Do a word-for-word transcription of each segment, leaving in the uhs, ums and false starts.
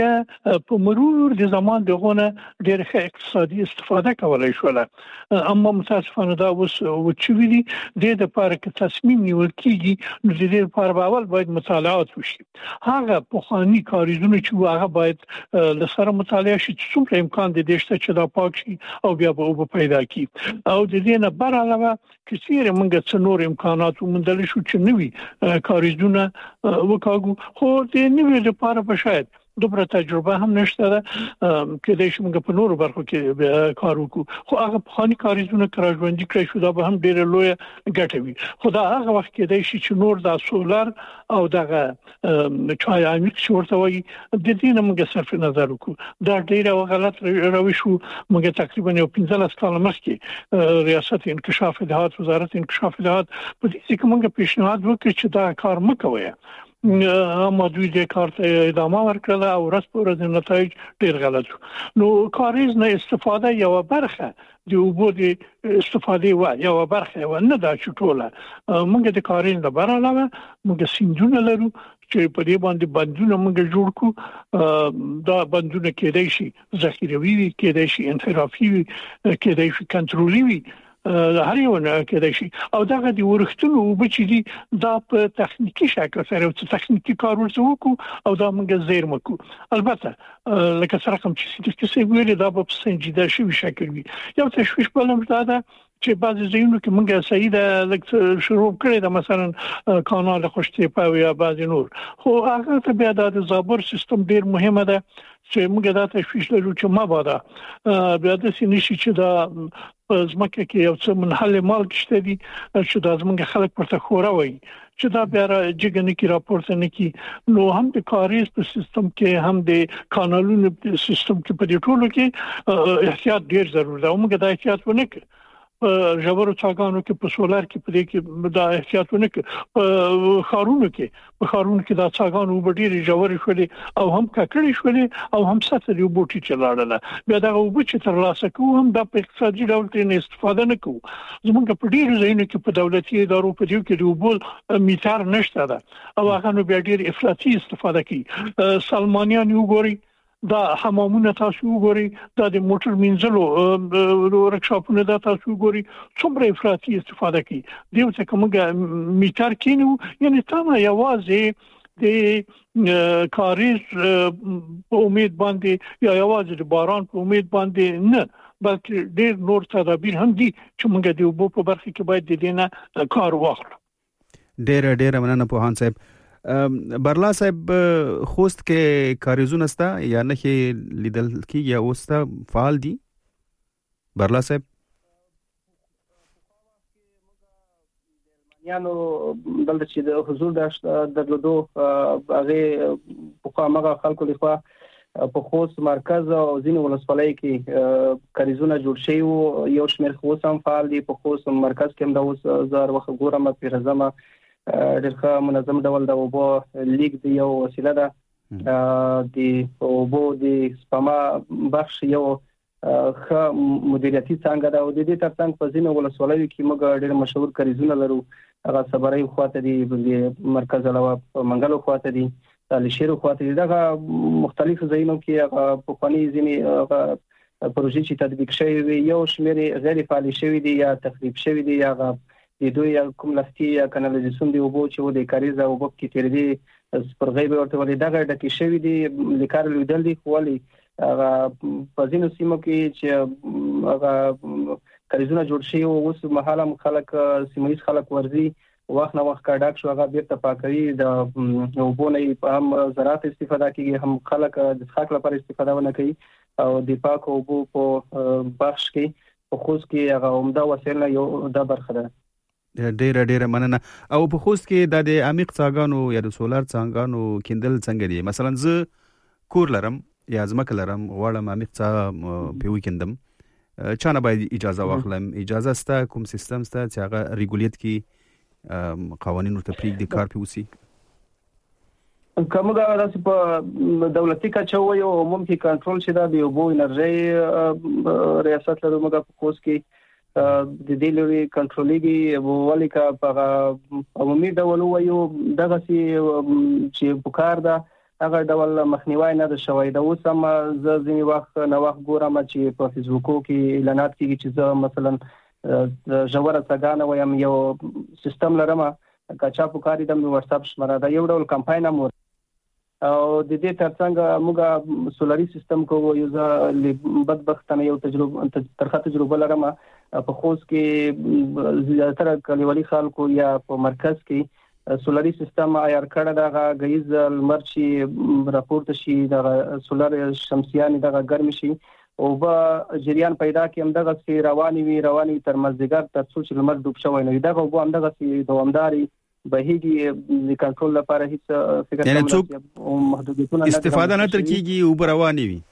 په مرور د زمان دغه ډېر ښه اقتصادي استفاده کولای شو. اما متاسفانه دا اوس وچوي دي د لپاره کې تصمیم نیول کیږي نو د دې لپاره اول باید مطالعات وشي. هغه په خاني کاریزونه چې هغه باید لسره مطالعه شي چې څومره امکان دي چې چې دا پاک شي او بیا به وب پیدا کی او د دې نه بر علاوه کثیر موږ څو نور امکانات ومندل شو چې نوي کاریزونه وکاګو خو د نوي لپاره په شاید دوباره تجربه هم نشته ده کې د شمګ په نورو برخو کې کار وکړو خو هغه په خاني کاریزونه کراژوندي کړی شو دا به هم ډیره لوی ګټه وي خو دا هغه وخت کې د شي چې نور د سولر او دغه چای عمیق شورته وي د دې نه موږ صرف نظر وکړو دا ډیره غلط روش وو موږ تقریبا یو پنځه کال مخکې ریاست انکشاف دهات وزارت انکشاف دهات په دې کې موږ پیشنهاد وکړ چې دا کار مکوي اما دوی د کار ته ادامه ورکړه او ورځ په ورځ نتایج ډیر غلط نو کاریز نه استفاده یو برخه د اوبو د استفاده و یو برخه و نه دا چټوله موږ د کاریز نه بر علاوه موږ سیندونه لرو چې په دې باندې بندونه موږ جوړ کو دا بندونه کېدای شي ذخیروي وي کېدای شي انحرافي وي کېدای شي کنټرولي وي هر یو نه کېدای شي او دغه د ورښتونو وبچې دي دا په تخنیکی شکل سره او تخنیکی کار ورته وکړو او دا موږ زیر مکو البته لکه سره کوم چې څه ویل دا په سنجیده شوی شکل وي یو تشویش بلم دا چې بعضی ځایونو کې موږ سیده لکه شروع کړی دا مثلا کانال خوشتي په یا بعضی نور خو هغه ته بیا د زابر سیستم ډیر مهمه ده چې موږ دا تشویش لرو چې ما بادا بیا د سینشي چې دا زمکه کې یو څه منحل مال کشته دي چې دا زمونږ خلک پرته خورا وي چې دا بیا جګنه کې راپورته نه کی نو هم د کاریز په سیستم کې هم د قانونونو په سیستم کې په دې ټولو کې احتیاط ډیر ضروري ده موږ دا احتیاط ونه کړو ژورو څاګانو کې په سولر کې په دې کې دا احتیاطونه کې په خارونو کې په خارونو کې دا څاګانو وبډيري ژورې شولې او هم ککړې شولې او هم ساتل یو بوټي چلاړل بیا دا وبو چې تر لاسه کوو هم د اقتصادي ډول ترې استفاده نه کوو زمونږ په ډیرو ځایونو کې په دولتي ادارو په دې کې د وبول میټر نشته ده او هغه نو بیا ډیر افراطي استفاده کوي سلمانیان یو ګوري دا حمامونه تاسو وګورئ دا د موټر منځلو ورکشاپونه دا تاسو وګورئ څومره افراطي استفاده کوي دیو څه کومه میټر کینو یعنی تمه یوازې د کاریز په امید باندې یا یوازې د باران په امید باندې نه بلکې ډېر نور تدابیر هم دي چې موږ د وبو په برخه کې باید د دې نه کار واخلو ډېر ډېر مننه پوهان صاحب برلا صاحب خوست کې کاریزونه ستا یا نه کې لیدل کې یا اوستا فعال دي برلا صاحب یانو دلته چې د حضور د درلودو هغه په کومه خلکو لخوا په خوست مرکز او ځینې ولسوالۍ کې کاریزونه جوړ شوي وو یو شمېر خوست هم فعال دي په خوست مرکز کې هم د اوس زار وخت ګورم پیرزمه ډېر منظم ډول د اوبو لیک دی یو وسیله ده د اوبو د سپما بخش یو ښه مدیریتي څنګه ده او د دې ترڅنګ په ځینو ولسوالیو کې موږ ډېر مشهور کاریزونه لرو هغه صبرای خواته دي د مرکز علاوه منګلو خواته دي لشيرو خواته دي دغه مختلف ځایونو کې هغه په قانوني ځینې هغه پروژې چې تطبیق شوی یو شمېر غیر فعال شوی دي یا تخریب شوی دي یا د دوی کوم لفتي یا کانالیزاسیون دی وبو چې د کاریز او وب کې تیر دي سپرغیب ورته ولې دغه ډکه شوی دي لیکار لیدل دي خولي هغه په ځینو سیمو کې چې هغه کاریزونه جوړ شي او اوس مهاله خلک سیمایي خلک ورزي وخت نه وخت کډاک شو هغه بیرته پاکوي د وبو نه په هم زراعت استفاده کوي هم خلک د څښاک لپاره استفاده ونه کوي او د پاک وبو په بخش کې په خوست کې هغه عمده وسیله یو د برخه ده ډېر ډېر مننه او په خوست کې د عمیق څاګانو یا د سولر څاګانو کیندل څنګه دي مثلا زه کور لرم یا ځمکه لرم غواړم عمیق څا په وکندم چانه باید اجازه واخلم اجازه ستا کوم سیستم ستا چې هغه ریګولیټ کی قوانین ورته پریږدي کار پیوسی کومه دا په دولتي کچو یو ممکن کنټرول شي دا د اوبو انرژي ریاست له موږ په خوست کې د دې لوري کنټرولېږي ولیکا په عمومي ډول وایو دغه سي چې پکار ده هغه ډول مخنیوي نه د شوی د اوس هم ز ځینی وخت نو وخت ګورم چې په فیسبوک کې اعلانات کیږي چې زه مثلا جوړه څنګه وایم یو سیستم لرم کچا پکاري د واتس اپ شماره دا یو ډول کمپاین مو او د دې ترڅنګ موږ سولاري سیستم کو یو ځل بدبختانه یو تجربه ترخه تجربه لرم په خوست کې زیاتره کلیوالي خلکو یا په مرکز کې سولاري سیستم عیار کړه دا غیز المرچی راپورته شي دا سولار شمسیان دا ګرم شي او به جریان پیدا کې هم دغه سي رواني وي رواني تر مزدګر تر څو چې لمر ډوب شوی نه دا به هم دغه سي دوامداري بهيږي د کنټرول لپاره هیڅ فکر نه کوم محدودیتونه استفاده نه تر کیږي او رواني وي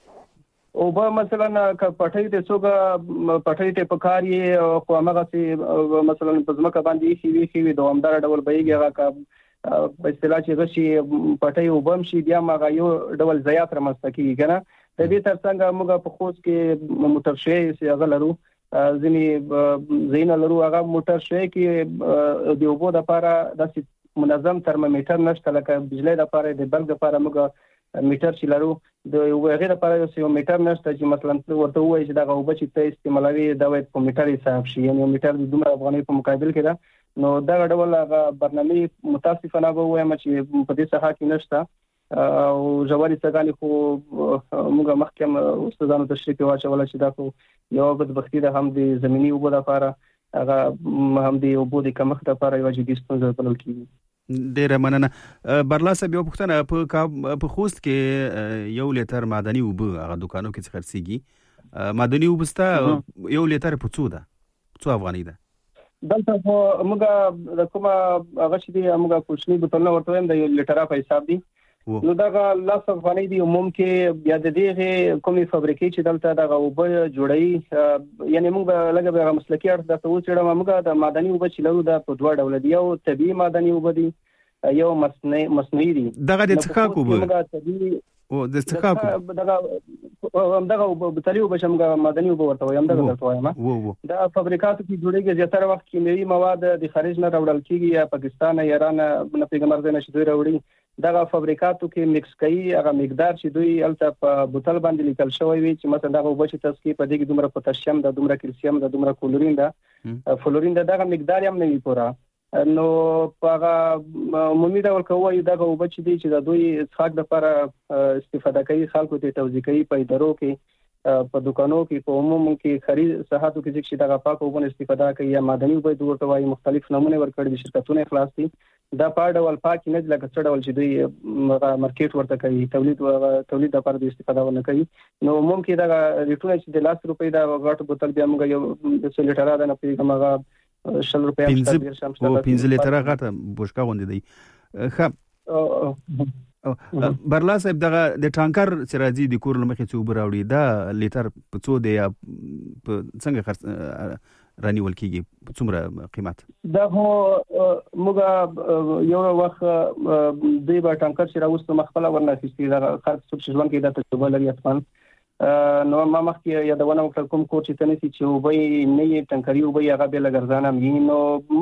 او به مثلا ک پټي ته څوګه پټي ته پکاري خو هغه سي مثلا په ځمکه باندې شي وي شي دوامدار ډول بهيږي هغه کا په اصطلاح چې غشي پټي وبم شي بیا هغه یو ډول زیات رامسته کیږي کنه د دې ترڅنګ موږ په خوست کې موټر شي چې هغه لرو ځینی زین لرو هغه موټر شي کې د وبو د لپاره د منظم ترمامیټر نشته لکه بجلی د لپاره د بلګ لپاره موږ میټر چې لرو د یو غیر لپاره یو میټر نشته چې مثلا ورته وایي چې دا وبو چې ته استعمالوي دا وایي په میټر حساب شي یعنی میټر د دومره افغاني په مقابل کې دا نو دا ډول هغه برنامه متاسفانه به وایم چې په دې څخه کې نشته او جواري څنګه خو موږ مخکم استادانو تشریح واچول چې دا خو یو بدبختی ده هم د زمینی وبو لپاره هغه هم د وبو د کمښت لپاره یو جدي ستونزه بلل کیږي ډیره مننه برلاسه بیا پښتنه په خوست کې یو لیټر معدني وبو هغه دکانو کې خرڅيږي معدني وبستا یو لیټر په څو ده څو افغاني ده دلته موږ د کومه هغه چې دی موږ کوچنی بوتلونه ورته هم د یو لیټر په حساب دي نو دا لاس افغاني دی عموم کې بیا د دې کومي فابریکې چې دلته دا وبو جوړي یعنی موږ لګه به مسلکي اړه د توڅ چړه موږ د معدني وبو چې لرو دا په دوه ډول دی یو طبي معدني وبو دی یو مصنوعي مصنوعي دی دغه د څخه کوبه او د څخه دغه همدغه بوتلي وبو چې موږ معدني وبو ورته وایم دغه درته وایم دا فابریکاتو کې جوړیږي زیاتره وخت کیمیاوي مواد د خارج نه راوړل کیږي یا پاکستان ایران نه پیغمبر نه شي دوی راوړي دغه فابریکاتو کې مکس کوي هغه مقدار چې دوی الته په بوتل باندې لیکل شوی وي چې مثلا دغه وبو چې تاسو کې په دې کې دومره پوتاشیم د دومره کلسیم د دومره کلورین د فلورین دغه مقدار هم نه وي پورا نو هغه عمومي ډول کوي دغه وبو چې دی چې د دوی څخه د لپاره استفاده کوي خلکو ته توزیع کوي په ادارو کې په دکانو کې په عموم کې خرید صحاتو کې چې دغه پاک وبو استفاده کوي یا معدني وبو ورته وايي مختلف نمونه ورکړي د شرکتونو خلاص دي دا په ډول پاک نه لکه څه ډول چې دوی مارکیټ ورته کوي تولید تولید لپاره د استفاده ونه کوي نو عموم کې دا ریټونه چې د لاس روپۍ دا غټ بوتل بیا موږ یو د څو لیټره ده نه پیګه مغه شل روپیا او پنځه لیټره غټه بوشکا غوندې دی ښه برلا صاحب دغه د ټانکر چې راځي د کور لمخې څو براوړي دا لیټر په څو دی یا څنګه خرڅ رانیول کیږي څومره قیمت دا هو موږ یو وخت د با ټانکر چې راوستو مخبله ورنافستي دا خرڅ څه ژوند کې دا تجربه لري اتمن نو ما مخکې یادونه وکړم کوم کور چې تنسي چې وبې نه ټانکري وبې هغه به لګرځانه مې نو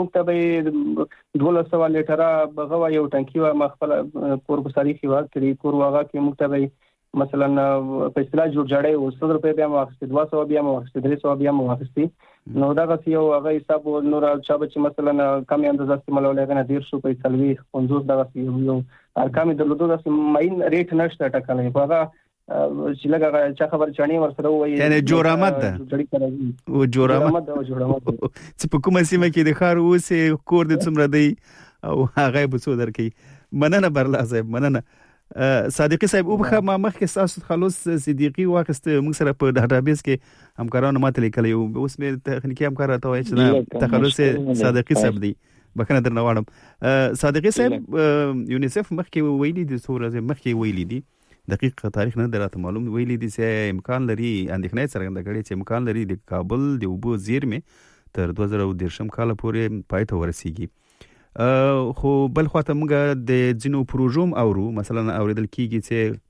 مکتبه دوله سو لیټره بغوا یو ټانکی و مخبله کور په تاریخي وخت کې کور واغه کې مکتبه مثلا په اصطلاح جوړ جوړې او ستر روپے بیا واخستې دوه سو بیا واخستې درې سو بیا واخستې نو دا غسی یو هغه حساب نور چا چې مثلا کم اندازه استعمالول غنه ډیر شو په تلوي پنځوس دا غسی یو ارقام درلودو د ماین ریټ نشته ټکلې هغه چې لګا چا خبر چانی ورسره وایي یعنی جوړامت ده او جوړامت او جوړامت چې په کومه سیمه کې د خار اوسه کور د څومره دی او هغه به څو درکې مننه برلا صاحب مننه صادقي صاحب او بخا ما مخکې تاسو خلاص صدیقي واخست موږ سره په ډاټابیس کې همکارانو ماته لیکلی او اوس مې تخنیکی همکار راته وایي چې تخلص صادقي صاحب دی بکنه درنه واړم صادقي صاحب یونیسف مخکې ویلي دي سورې مخکې ویلي دي دقیق تاریخ نه دراته معلوم ویلي دي چې امکان لري اندېښنه څرګنده کړي چې امکان لري د کابل د اوبو زیرمې تر دوه زره دېرشم کال پورې پای ته ورسیږي خو بل خواته موږ د ځینو پروژوم اورو مثلا اوریدل کیږي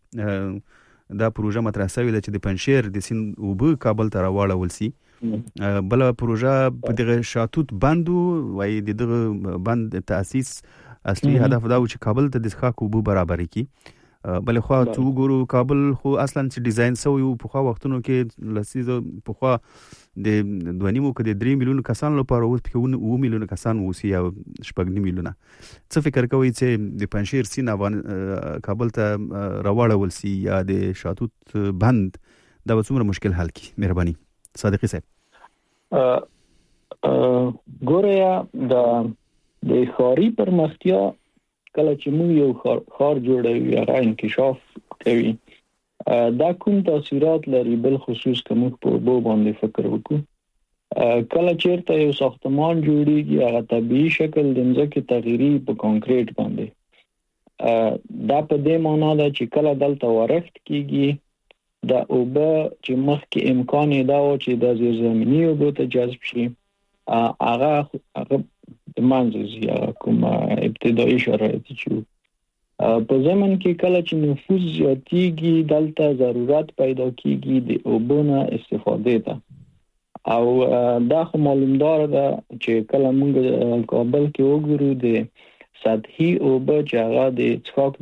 چې دا پروژه مطرح شوې ده چې د پنشیر د سین اوبو کابل ته راوړل شي بل پروژه په دغه شاتوت بندو وای دغه بند تاسیس اصلي هدف دا و چې کابل ته د ښه اوبو برابر کړي بل خو تو ګورو کابل خو اصلا چې ډیزاین سوی په خو وختونو کې لسیزه په خو د دوه نیمو کې د درې میلیون کسان لپاره اوس په و میلیون کسان وسی او شپږ میلیونه څه فکر کوي چې د پنځیر سین افغان کابل ته راوړل سي یا د شاتوت بند دا څومره مشکل حل کی مهرباني صادقي صاحب ګوریا د د خاري پرمختیا کله چې موږ یو خار, خار جوړوي یا انکشاف کوي دا کوم تاثیرات لري بل خصوص کوم په بو باندې فکر وکړو کله چیرته یو ساختمان جوړیږي هغه طبيعي شکل د ځمکې تغیري په کانکریټ باندې دا په دې معنی ده چې کله دلته ورښت کیږي دا اوبه چې مخکې امکان دا و چې د زیرزمینی اوبه ته جذب شي هغه هغه د منځي کوم ابتدایي شرایط چې په زمن کې کله چې نفوذ زیاتیږي دلته ضرورت پیدا کیږي د اوبونه استفاده ته او دا خو معلومدار ده چې کله موږ کابل کې وګورو د سطحي اوبه چې هغه د څښاک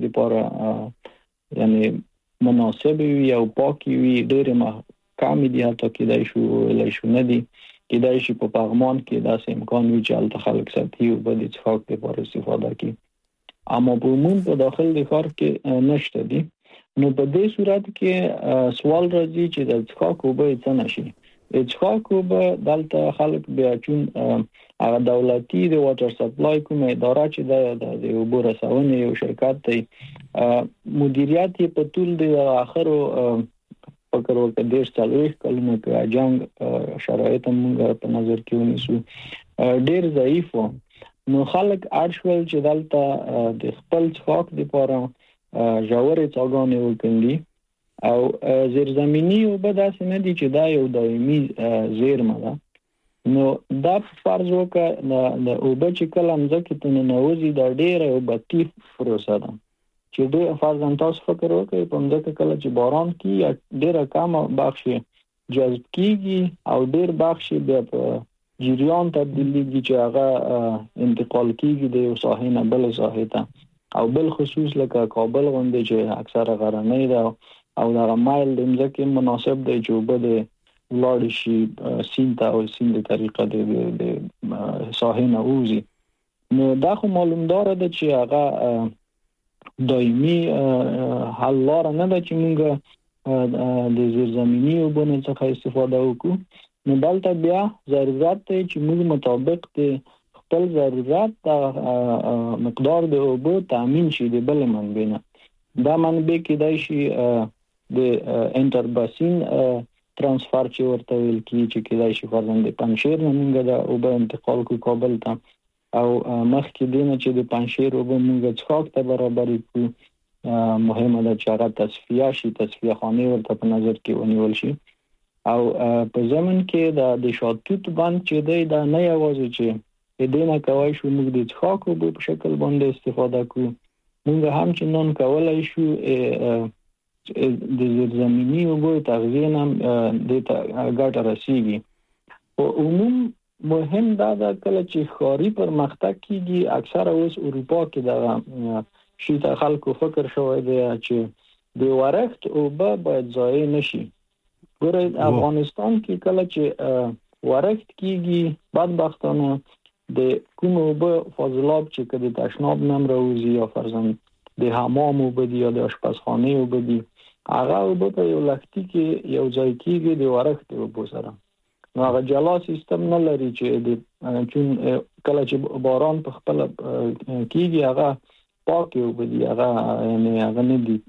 لپاره یعنی مناسب وي او پاکي وي ډېر ما کم دي حتی کې دای شو لای شو نه دي کې دای شي په پغمان کې داسې امکان وي چې الته خلک ساتي او به د څښاک لپاره استفاده کوي اما په عموم په داخل د ښار کې نشته دي نو په دې صورت کې سوال راځي چې د څښاک اوبه څه نشي د څښاک اوبه دلته خلک بیا چون هغه دولتي د واټر سپلای کومه اداره چې د اوبو رسونې یو شرکت دی مدیریت یې په ټول د اخرو فکر وکړه د څلويخ کلونو کې جنگ شرایط موږ په نظر کې ونیسو ډېر ضعیف و نو خلک ارشول چې دلته د خپل څښاک لپاره ژورې څاګانې وکړي او زیرزمینی اوبه داسې نه دي چې دا یو دایمي زیرمه ده نو دا فرض وکړه د اوبه چې کله ځمکې ته ننوځي دا ډېره یو بطي پروسه ده چې د فرضاً تاسو فکر وکړئ په مځکه کله چې باران کیږي ډېر کم بخش جذب کیږي او ډېر بخش بیا په جریان تبدیلیږي چې هغه انتقال کیږي د یو ساحې نه بل ساحې ته او بل خصوص لکه کابل غونډه چې اکثره غرنۍ ده او دا مایل د مځکې مناسب دی چې وبد لاړ شي سین ته او سین د طریقه د ساحې نه وځي نو دا خو معلومدار ده چې هغه دایمي حل لار نه ده چې موږ د زیرزمینی اوبو څخه استفاده وکړو نو دلته بیا ضرورت دی چې موږ مطابق د خپل ضرورت د مقدار د اوبو تامین شي د بل منبع نه دا منبع کېدای شي د انټرباسین ترانسفر چې ورته ویل کیږي چې کېدای شي فرضاً د پنځیر نه موږ د اوبو انتقال کو کابل ته او مخکې دینه چې د پنځیر اوبه موږ څښاک ته برابر کړو مهمه ده چې هغه تصفیه شي تصفیه خانه ورته په نظر کې ونیول شي او په زمن کې د شاتوت باندې چې دی دا نه یوازې چې دینه کوي شو موږ د څښاک اوبه په شکل باندې استفاده کوو موږ هم چې نن کولای شو د زیرزمینی اوبو تغذیه هم د ګټه رسیږي په عموم مهم دا ده کله چې خاري پرمختګ کیږي اکثره اوس اروپا کې دا شي ته خلکو فکر شوی دی چې د ورښت اوبه باید ضایع نشي ګوره افغانستان کې کله چې ورښت کیږي بدبختانه د کوم اوبه فاضلاب چې کله تشناب نم راوځي یا فرضاً د حمام اوبه دي یا د آشپزخانه اوبه دي هغه اوبه په یو لختي کې یو ځای کیږي د ورښت اوبو سره نو هغه جلا سیستم نه لري چې د چون کله چې باران په خپل کیږي هغه پاک یو بدی هغه یعنی هغه نه دي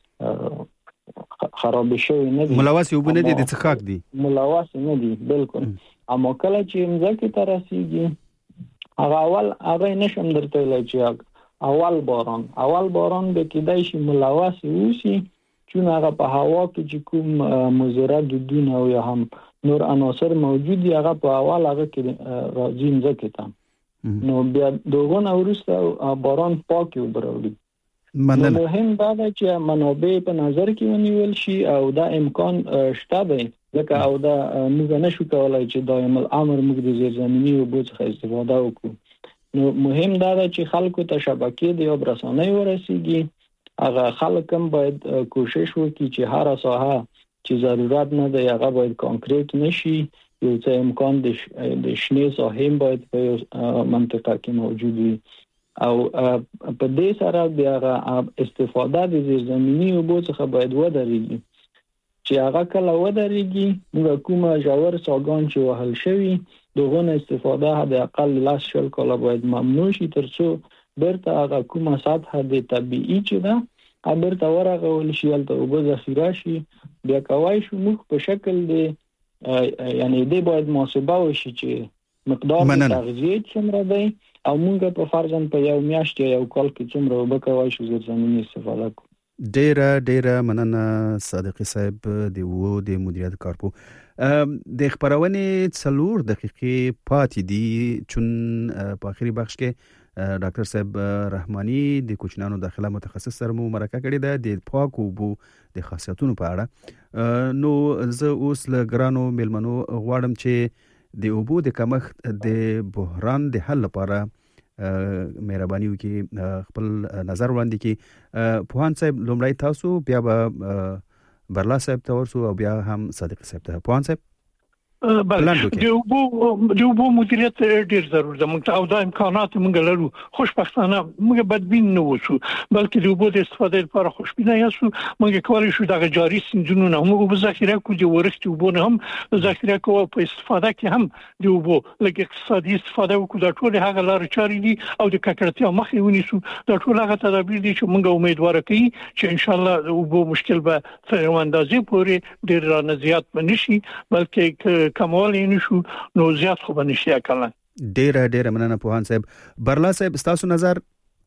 خراب شوی نه دي ملوث یو نه دي د څخاک دي ملوث نه دي بالکل اما کله چې مځکه ته رسیږي هغه اول هغه نشم درته ویل چې اول باران اول باران به کېدای شي ملوث وشي چون هغه په هوا کې چې کوم مضره دودونه او یا هم نور عناصر موجود دي هغه په اول هغه کې راځي ځکه ته نو بیا دوغونه ورسته باران پاک وبروړي مننه مهم دا ده چې منابع په نظر کې ونیول شي او دا امکان شته دی ځکه او دا موږ نشو کولای چې دایم الامر موږ د زیرزمینی اوبو څخه استفاده وکړو نو مهم دا ده چې خلکو ته شبکې د آب رسانۍ ورسیږي هغه خلک هم باید کوشش وکړي چې هر ساحه چې ضرورت نه دی هغه باید کانکریټ نشي، یو څه امکان د شنې ساحې باید په منطقه کې موجود وي او په دې سره بیا استفاده د زیرزمینی اوبو څخه باید ودرېږي چې هغه کله ودرېږي موږ کومه ژور څاګان چې وهل شوي دغه استفاده حد اقل لاس شل کاله باید ممنوع شي ترڅو برته هغه کومه سطح د طبيعي چې ده برته ورغول شي البته اوبه ذخیره شي بیا کوای شو موږ په شکل د یعنی دې باید محاسبه وشي چې مقدار د تغذیه څومره دی او موږ په فرضاً په یو میاشت یا یو کال کې څومره اوبه کوای شو زیرزمینی استفاده کوو. ډیره ډیره مننه صادقي صاحب د وو د مدیریت کارپو. د خبرونه څلور دقیقې پاتې دي چون په اخري بخش کې ډاکټر صاحب رحماني د کوچنانو داخله متخصص سره مو مرکه کړې ده د پاک اوبو د خاصیتونو په اړه. نو زه اوس له ګرانو میلمنو غواړم چې د اوبو د کمښت د بحران د حل لپاره مهرباني وکړي خپل نظر وړاندې کړي. پوهان صاحب لومړی تاسو بیا به برلا صاحب ته ورسو او بیا هم صادق صاحب ته. پوهان صاحب بله د اوبو د اوبو مدیریت ډیر ضروري ده موږ او دا امکانات موږ لرو خوشبختانه موږ بدبین نه وشو بلکې د اوبو د استفادې لپاره خوشبینه یاسو موږ کولای شو د جاري سیندونو نه موږ اوبه ذخیره کوو د ورښت اوبو نه هم ذخیره کوو په استفاده کې هم د اوبو لکه اقتصادي استفاده وکړو د ټول هغه لارې چارې دي او د ککړتیا مخې ونیسو د ټول هغه تدابیر دي چې موږ امیدوار کوي چې ان شاء الله د اوبو مشکل به تر اندازې پورې ډیر نه زیات بنشي بلکې کمال نشو نو زیات خو بنشي اکلن. ډیره ډیره مننه پوهان صاحب. برلا صاحب تاسو نظر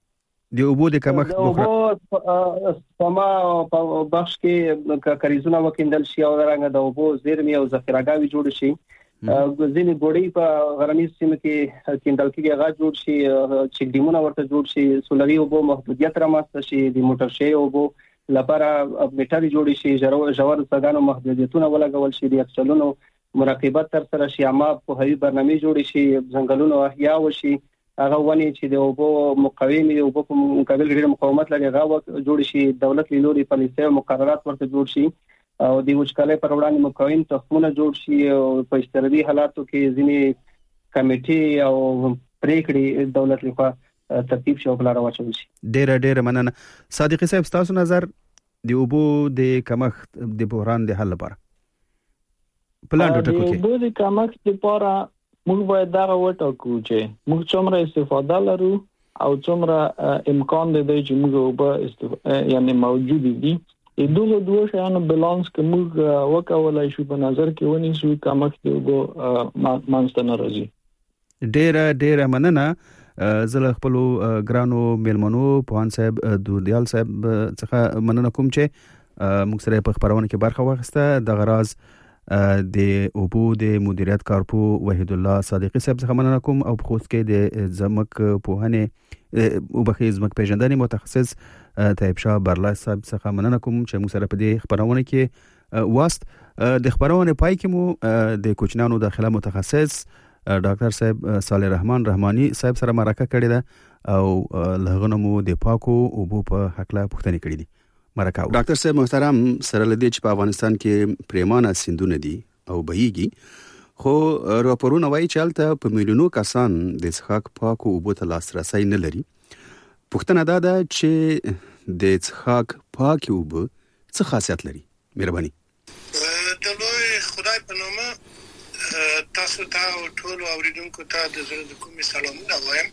د اوبو د کمښت بخره سما په بخش کې کاریزونه وکیندل شي او رنګ د اوبو زیرمې او ذخیرهګاوي جوړ شي ځینې ګوړې په غرنیز سیمه کې کیندل کېږي هغه جوړ شي چې ډیمونه ورته جوړ شي سولري اوبو محدودیت رامنځته شي د موټر شي اوبو لپاره میټر جوړ شي ژور څاګانو محدودیتونه ولګول شي د اکسلونو مراقبت تر سره شي اما په هوی برنامه جوړ شي ځنګلونو احیا وشي هغه ونی چې د اوبو مقاومت او اوبو په مقابل ډېر مقاومت لري هغه جوړ شي دولت لوري پالیسي مقررات ورته جوړ شي او د وچکالۍ پر وړاندې مقاوم تخمونه جوړ شي او په استردي حالاتو کې ځینې کمیټي او پریکړې دولت لخوا ترتیب شي او بلاره واچول شي. ډېر ډېر مننه. صادقي صاحب تاسو نظر د اوبو د کمښت د بحران د حل لپاره پلان ټاکو کې د اوبو د کمښت لپاره موږ باید دا وټاکو چې موږ څومره استفاده لرو او څومره امکان دی چې موږ اوبه استفاده یعنی موجود دي دغه دوه شیانو بالانس کې موږ وکولای شو په نظر کې ونیسو کمښت د اوبو مانسته ناراضي. ډېر ډېر مننه. زه خپل ګرانو میلمنو پوهان صاحب دودیال صاحب څخه مننه کوم چې موږ سره په خبرونه کې برخه واخیسته. د غراز د اوبو د مدیریت کارپو وحید الله صادقي صاحب څخه مننه کوم او په خصوص کې د زمک پوهنې او بخې زمک پیژندنې متخصص طیب شاه برلا صاحب څخه مننه کوم چې موږ سره په دې خبرونه کې واست. د خبرونه پای کې مو د کوچنانو داخله متخصص ډاکټر صاحب صالح رحمان رحماني صاحب سره مرکه کړې ده او لغونه مو د پاکو اوبو په حق لا پوښتنه کړې دي. مرکه ډاکټر صاحب محترم سره لدی چې په افغانستان کې پریمانه سیندونه دي او بهيږي خو راپورونه وايي چې الته په میلیونو کسان د څښاک پاکو اوبو ته لاسرسي نه لري. پوښتنه دا ده چې د څښاک پاکو اوبو څه خاصیت لري؟ مهرباني. د لوی خدای په نامه تاسو ته او ټول اوریدونکو ته د زړه د کومې سلامونه وایم.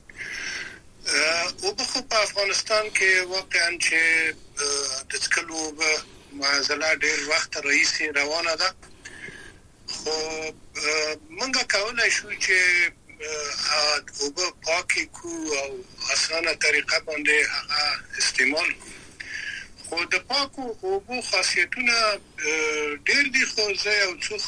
او په په افغانستان کې واقعا چې د څکلو به معضله ډېر وخت رئیسي روانه ده خو موږ کولای شو چې او په پاکي کو او اسانه طریقه باندې هغه استعمال کو خو د پاکو اوبو خاصیتونه ډېر دي خو زه یو څو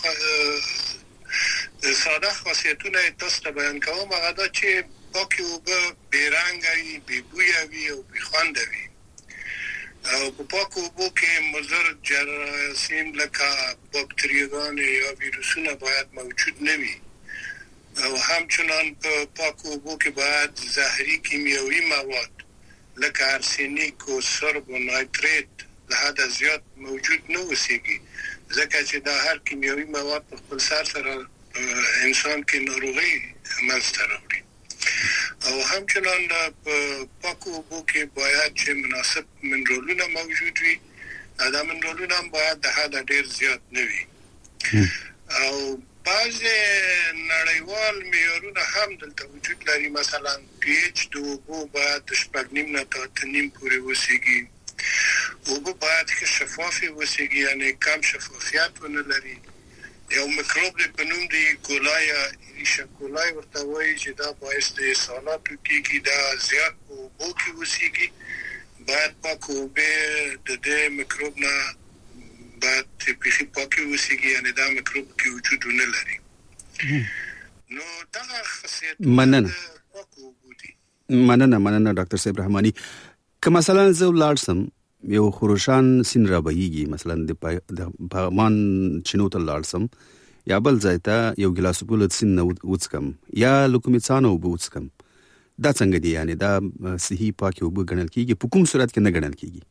ساده خاصیتونه تاسو ته بیان کوم هغه دا چې پاکي اوبه بیرنګ وي بي بوی وي او بي خوند وي او په پاکو اوبو کې مضر جراثیم لکه باکتریاګان یا ویروسونه باید موجود نه وي او همچنان په پاکو اوبو کې باید زهري کیمیاوي مواد لکه ارسنیک او سرب او نایتریت له حد زیات موجود نه اوسېږي ځکه چې دا هر کیمیاوي مواد په خپل سر سره انسان کې ناروغي منځته راوړي او همچنان په پاکو اوبو کې باید چې مناسب منرالونه موجود وي دا منرالونه هم باید د حد ډیر زیات نه وي او بعض نړیوال معیارونه هم دلته وجود لري مثلا پی ایچ د اوبو باید د شپږ نیم نه تر اته نیم پورې وسیږي اوبه باید که شفافه وسیږي یعنی کم شفافیت ونه لري یو میکروب په نوم دی کولای ایشکولای ورته وایي چې دا باعث د اسهالاتو کېږي دا زیات په اوبو کې وسیږي باید پاک اوبه د دې میکروب نه باید پیخي پاکي وسیږي یعنی دا میکروب کې وجود نه لري نو دا خاصیت مننه مننه مننه ډاکټر صاحب رحماني که مثلا زه لاړسم یو خروشان سین را بهيږي مثلا د پامان چینو ته لاړسم یا بل ځای ته یو ګلاس بوله سین نه وڅکم یا لوکمیڅانو وبوڅکم دا څنګه دی یعنی دا صحیح پاکي وب غنل کیږي په کوم صورت کې نه غنل کیږي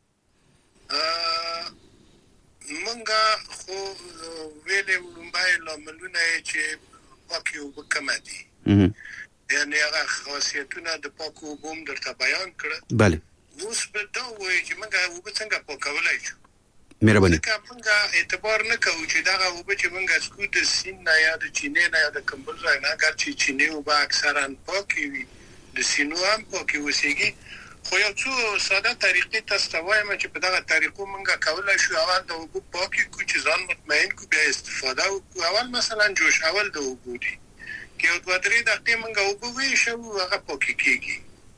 منګه خو ویلې ولومبای لاملونه چې پاکي وب کم دي یعنی هغه خاصیتونه د پاکو وب درته بیان کړه bale اوس به دا وایي چې موږ وب څنګه پاکولای شو مهرباني موږ اعتبار نه کوو چې دا وب چې موږ سکو د سین نه یا د چینه نه یا د کمبل ځای نه اگر چې چینه وب اکثرا پاکي وي د سینو هم پاکي وسیږي خو یو څو ساده طریقې تاسو ته وایم چې په دغه طریقو موږ کولای شو اول د وب پاکي کو چې ځان مطمئن کو بیا استفاده وکړو اول مثلا جوش اول د وب دي کې او دوه درې دقیقې موږ وب وی شو هغه پاکي کیږي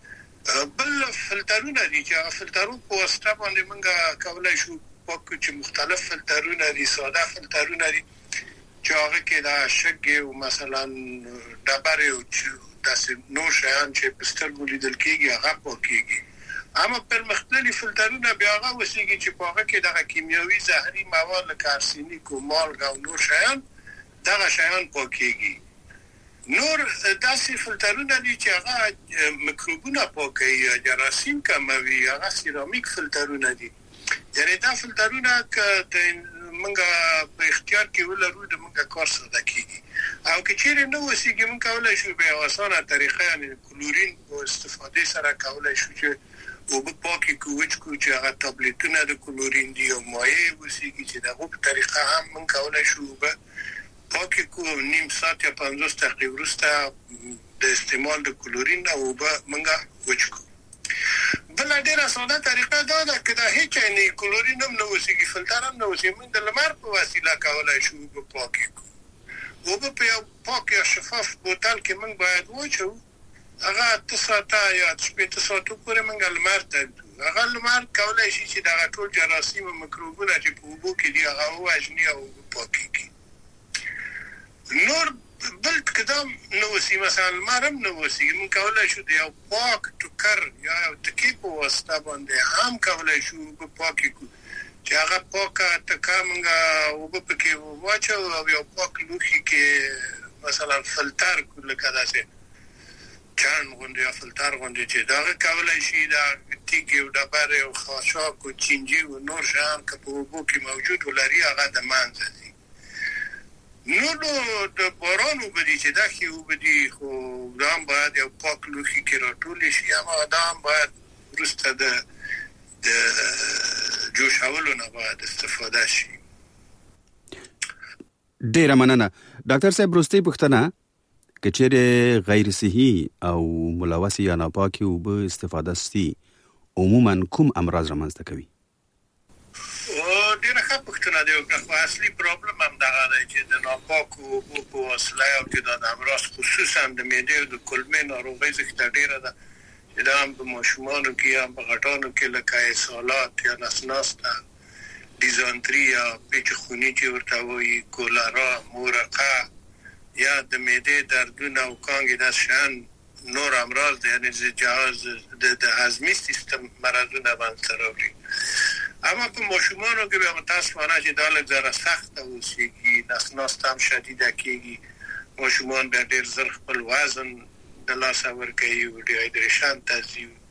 بل فلټرونه دي چې فلټرو په واسطه باندې موږ کولای شو پاک چې مختلف فلټرونه دي ساده فلټرونه دي چې هغه کې دا شګي او مثلا ډبره او داسې نور شیان چې په سترګو لیدل کېږي هغه پاکيږي اما په مختلفو فلټرونه بیا هغه وسیږي چې په هغه کې د کیمیاوي زهري مواد لکه ارسنیک او مالګه او نور شیان دا شیان پاکيږي نور داسې فلټرونه دي چې هغه میکروبونه پاکي یا جراثیم کموي هغه سیرامیک فلټرونه دي یعنی دا فلټرونه ک منګه په اختیار کې ولرو د منګه کار ساده کیږي او که چیرې نو وسیږي موږ کولای شو به اسانه طریقه یعنی کلورین په استفاده سره کولای شو چې او په پاکي کوچ کوچ هغه ټابلیټونه د کلورین دی او مایع وسیږي چې دغه په طریقه هم موږ کولای شو به پاکي کو نیم ساعت یا پنځوس دقیقې وروسته د استعمال د کلورین او به موږ وچ کو بل ډیره ساده طریقه دا ده چې دا هیڅ نه کلورین هم نه وسیږي فلټر هم نه وسیږي موږ د لمر په وسیله کولای شو په پاکي کو او په یو پاک یا شفاف بوتل کې موږ باید وچو هغه تاسو یا شپږ ساعتو پورې موږ لمر ته هغه لمر کولای شي چې دا ټول جراثیم او میکروبونه چې په اوبو کې دي هغه وژني او پاکي کی نور بل کدام نو وسی مثلا مرم نو وسی من کولای شو د یو پاک ټوکر یا یو تکی په واسطه باندې هم کولای شو په پاکي کو چې هغه پاکه تکامنګه او په کې واچو او یو پاک لوخي کې مثلا فلټر کول کدا سي چان غونډه یا فلټر غونډه چې دا کولای شي دا تیګي او د بار او خاشاک او چینجی او نور شان که په وبو کې موجود ولري هغه د مانځي نو نو د بارانو بدی چې دا خو بدی خو دام باید یو پاک لوخي کې راټول شي اما دام باید ورسته د د جوشولو نه باید استفاده شي ډیره مننه ډاکټر صاحب روستي پښتنه کچېره غیر صحي او ملوث یا ناپاکي او به استفاده ستي عموما کوم امراض رامنځته کوي او ډیره ښه پښتنه دی او اصلي پرابلم هم دا دی چې د ناپاکو اوبو په وسیله او د امراض خصوصا د معدې او د کولمې ناروغۍ څخه ډیره ده چې دا هم په ماشومانو کې هم په غټانو کې لکه اسهالات یا نسناسته دیزانتري یا پیچ خونی چې ورته وایي کولرا مورقه یا د معدې دردونه او کانګې د شان نور امراض دي یعنی د جهاز د هضمي سیستم مرزونه باندې راوړي اما په ماشومانو کې به متاسفانه چې دا لږ زره سخت اوسېږي نسناست هم شدیده کېږي ماشومان به ډېر زر خپل وزن د لاسه ورکوي او ډیهایدریشن ته ځي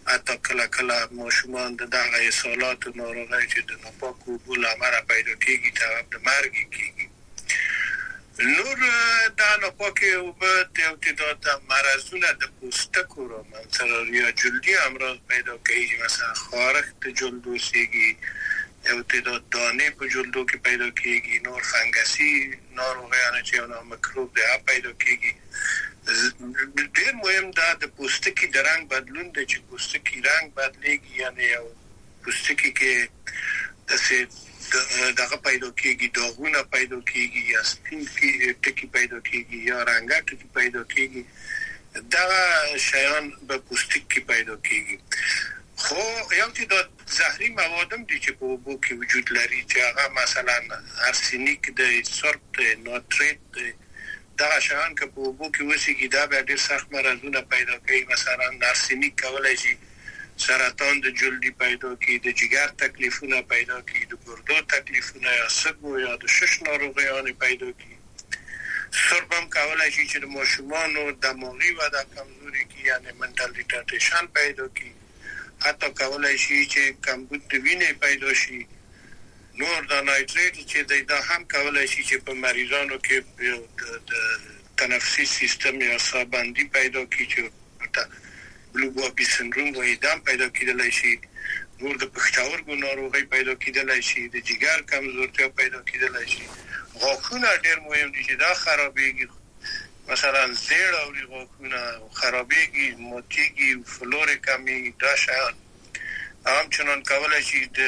حتی کله کله ماشومان د دغه اصالات و ناروغی چې د ناپاکو اوبو له امله پیدا کېږي سبب د مرګ کېږي. نور د ناپاکې اوبه د یو تعداد مرضونه د پوستکو را منځته یا جلدي امراض پیدا کوي، مثلا خارښت د جلد اوسېږي، یو تعداد دانې په جلدو کې پیدا کېږي، نور فنګسي ناروغیانې چې یو میکروب دی پیدا کېږي. ډېر مهم دا د پوستکي د رنګ بدلون دی چې پوستکي رنګ بدلېږي، یعنی یو پوستکي کې داسې دغه پیدا کېږي، داغونه پیدا کېږي یا سپین ټکي پیدا کېږي یا رنګه ټکي پیدا کېږي. دغه شیان په پوستکي پیدا کېږي. خو یو تعداد زهري مواد هم دي چې په اوبو کې وجود لري چې هغه مثلا ارسنیک دی، سرب دی، ناتریت دی. دغه شیان که په اوبو کې وسیږي دا به ډېر سخت مرضونه پیدا کوي. مثلا ارسنیک کولی شي سرطان د جلدی پیدا کړي، د جګر تکلیفونه پیدا کړي، د ګردو تکلیفونه یا سږو یا د شش ناروغیان پیدا کړي. سرب هم کولی شي چې د ماشومانو دماغي وده کمزوري کړي، یعنی منټل ریټارډیشن پیدا کړي. حتی کولی شي چې کمبود د وینې پیدا شي. نور د نایتریت چې دی دا هم کولی شي چې په مریضانو کې د تنفسي سیستم یا ساه پیدا کړي چې بلو بابي سندروم وایي دا پیدا کېدلی شي. نور د پښتورګو ناروغۍ پیدا کېدلی شي، د جګر کمزورتیا پیدا کېدلی شي. غاښونه ډېر مهم دي چې دا خرابېږي، مثلا زیړ اوري غاښونه خرابېږي، ماتېږي، فلورې کمېږي. دا شیان همچنان کولی شي د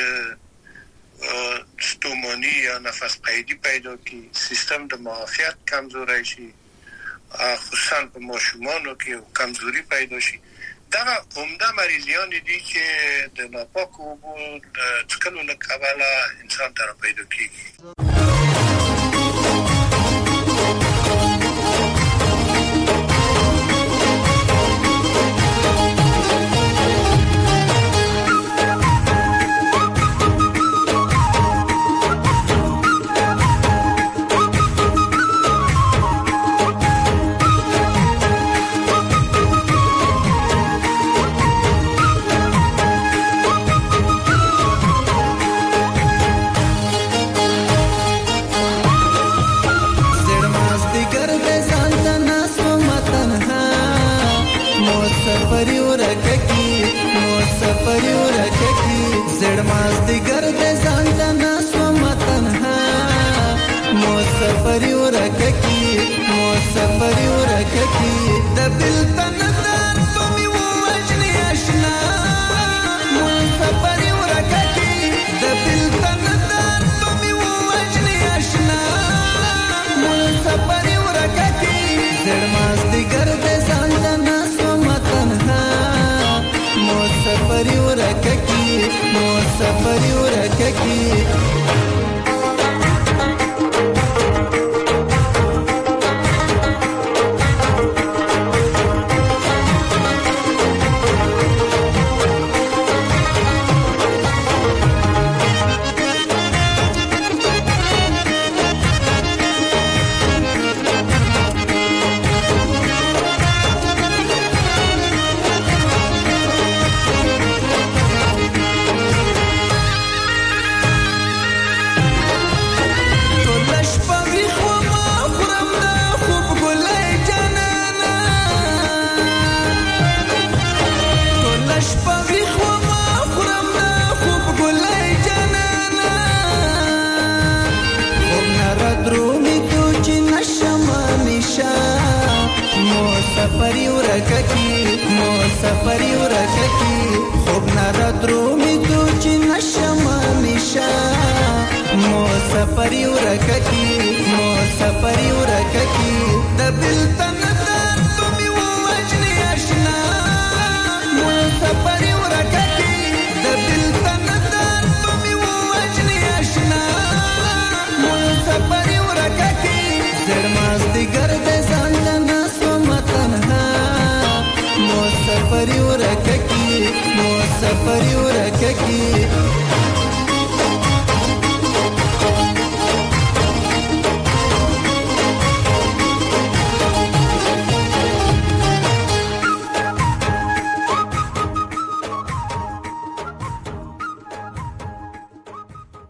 ستوماني یا نفس قیدي پیدا کړي، سیستم د معافیت کمزوری شي، خصوصا په ماشومانو کې کمزوري پیدا شي. دغه عمده مریضیان دي چې د ناپاکو اوبو د څښلو له کبله انسان ته پیدا کېږي. Safari